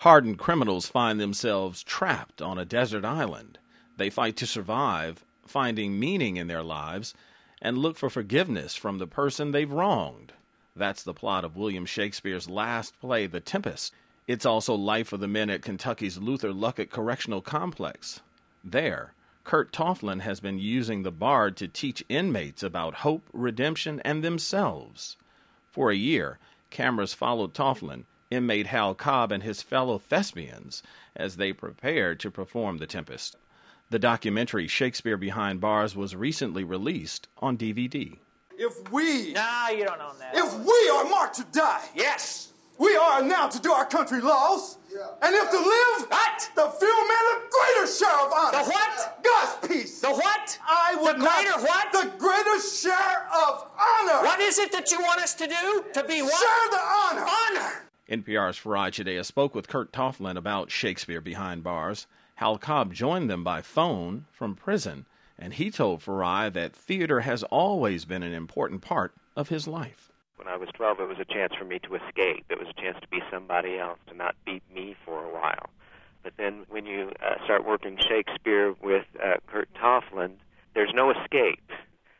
Hardened criminals find themselves trapped on a desert island. They fight to survive, finding meaning in their lives, and look for forgiveness from the person they've wronged. That's the plot of William Shakespeare's last play, The Tempest. It's also life of the men at Kentucky's Luther Luckett Correctional Complex. There, Kurt Tofflin has been using the Bard to teach inmates about hope, redemption, and themselves. For a year, cameras followed Tofflin, inmate Hal Cobb, and his fellow thespians as they prepared to perform The Tempest. The documentary Shakespeare Behind Bars was recently released on DVD. If we... No, you don't own that. If we are marked to die... Yes. We are now to do our country laws. Yeah. And if to live... What? The few men a greater share of honor. The what? God's peace. The what? I would the greater what? The greater share of honor. What is it that you want us to do? To be what? Share the honor. Honor. NPR's Farai Chideya spoke with Kurt Tofflin about Shakespeare Behind Bars. Hal Cobb joined them by phone from prison, and he told Farai that theater has always been an important part of his life. When I was 12, it was a chance for me to escape. It was a chance to be somebody else, to not be me for a while. But then when you start working Shakespeare with Kurt Tofflin, there's no escape.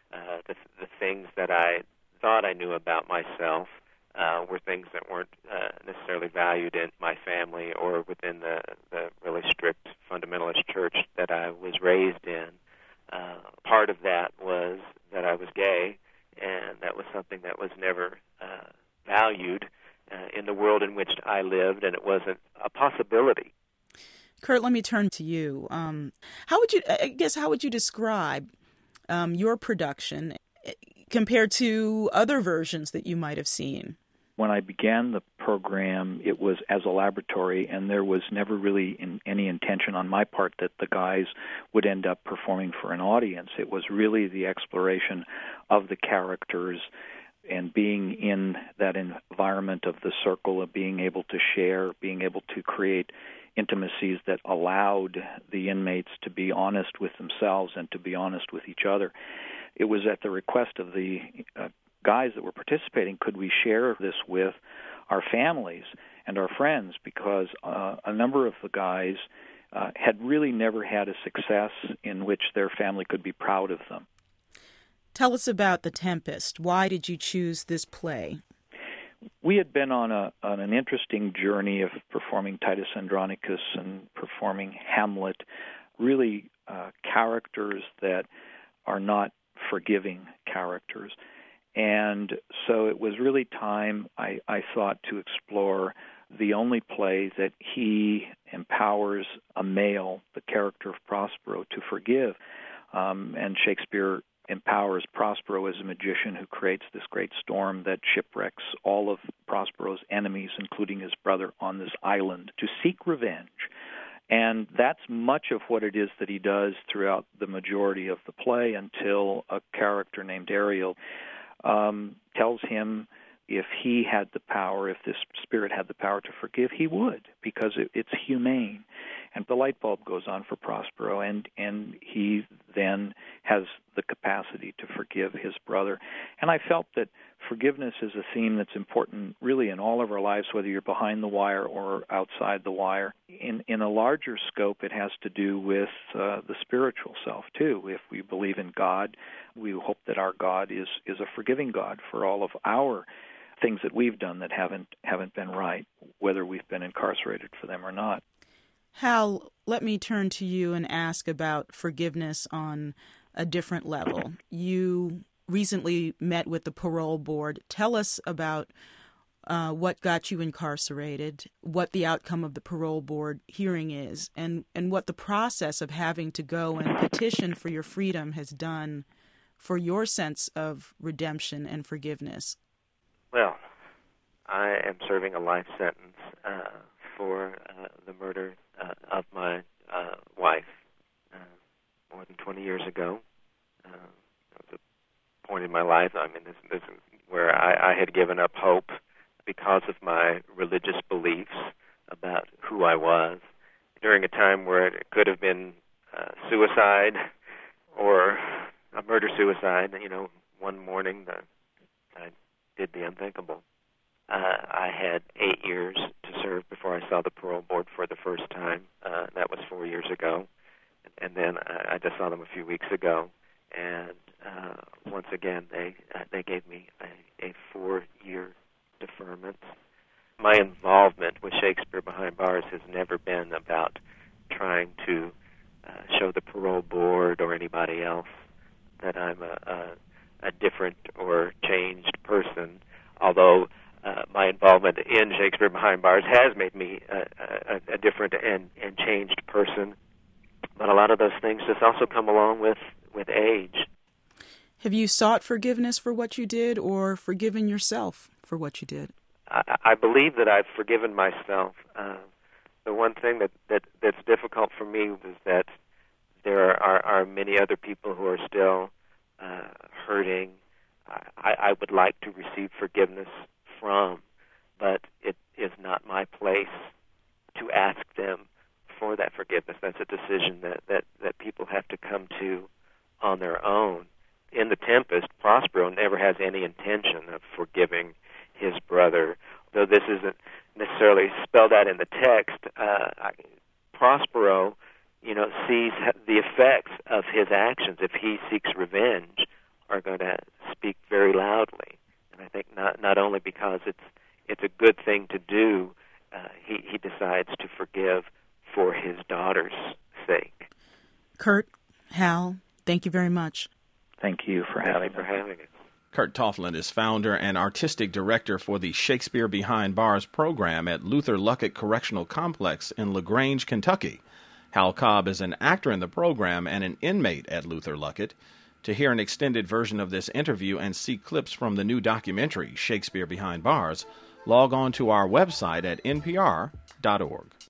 The things that I thought I knew about myself were things that weren't necessarily valued in my family or within the really strict fundamentalist church that I was raised in. Part of that was that I was gay, and that was something that was never valued in the world in which I lived, and it wasn't a possibility. Kurt, let me turn to you. How would you describe your production compared to other versions that you might have seen? When I began the program, it was as a laboratory, and there was never really any intention on my part that the guys would end up performing for an audience. It was really the exploration of the characters and being in that environment of the circle, of being able to share, being able to create intimacies that allowed the inmates to be honest with themselves and to be honest with each other. It was at the request of the guys that were participating, could we share this with our families and our friends, because a number of the guys had really never had a success in which their family could be proud of them. Tell us about The Tempest. Why did you choose this play? We had been on an interesting journey of performing Titus Andronicus and performing Hamlet, really characters that are not forgiving characters. And so it was really time, I thought, to explore the only play that he empowers a male, the character of Prospero, to forgive. And Shakespeare empowers Prospero as a magician who creates this great storm that shipwrecks all of Prospero's enemies, including his brother, on this island to seek revenge. And that's much of what it is that he does throughout the majority of the play, until a character named Ariel tells him if he had the power, if this spirit had the power to forgive, he would, because it's humane. And the light bulb goes on for Prospero, and he then has the capacity to forgive his brother. And I felt that forgiveness is a theme that's important really in all of our lives, whether you're behind the wire or outside the wire. In a larger scope, it has to do with the spiritual self, too. If we believe in God, we hope that our God is a forgiving God for all of our things that we've done that haven't been right, whether we've been incarcerated for them or not. Hal, let me turn to you and ask about forgiveness on a different level. You recently met with the parole board. Tell us about what got you incarcerated, what the outcome of the parole board hearing is, and what the process of having to go and petition for your freedom has done for your sense of redemption and forgiveness. Well, I am serving a life sentence for the murder of my wife more than 20 years ago. That was a point in my life. I mean, this is where I had given up hope because of my religious beliefs about who I was, during a time where it could have been suicide or a murder-suicide. You know, one morning I did the unthinkable. I had 8 years to serve before I saw the parole board for the first time. That was 4 years ago. And then I just saw them a few weeks ago. And once again, they gave me a 4-year deferment. My involvement with Shakespeare Behind Bars has never been about trying to show the parole board or anybody else that I'm a different or changed person, although my involvement in Shakespeare Behind Bars has made me a different and changed person. But a lot of those things just also come along with age. Have you sought forgiveness for what you did or forgiven yourself for what you did? I believe that I've forgiven myself. The one thing that's difficult for me is that there are many other people who are still hurting. I would like to receive forgiveness from, but it is not my place to ask them for that forgiveness. That's a decision that people have to come to on their own. In The Tempest, Prospero never has any intention of forgiving his brother, though this isn't necessarily spelled out in the text. Prospero, sees the effects of his actions, if he seeks revenge, are going to speak very loudly. And I think not only because it's a good thing to do, he decides to forgive for his daughter's sake. Kurt, Hal, thank you very much. Thank you for having us. Kurt Toffland is founder and artistic director for the Shakespeare Behind Bars program at Luther Luckett Correctional Complex in LaGrange, Kentucky. Hal Cobb is an actor in the program and an inmate at Luther Luckett. To hear an extended version of this interview and see clips from the new documentary, Shakespeare Behind Bars, log on to our website at npr.org.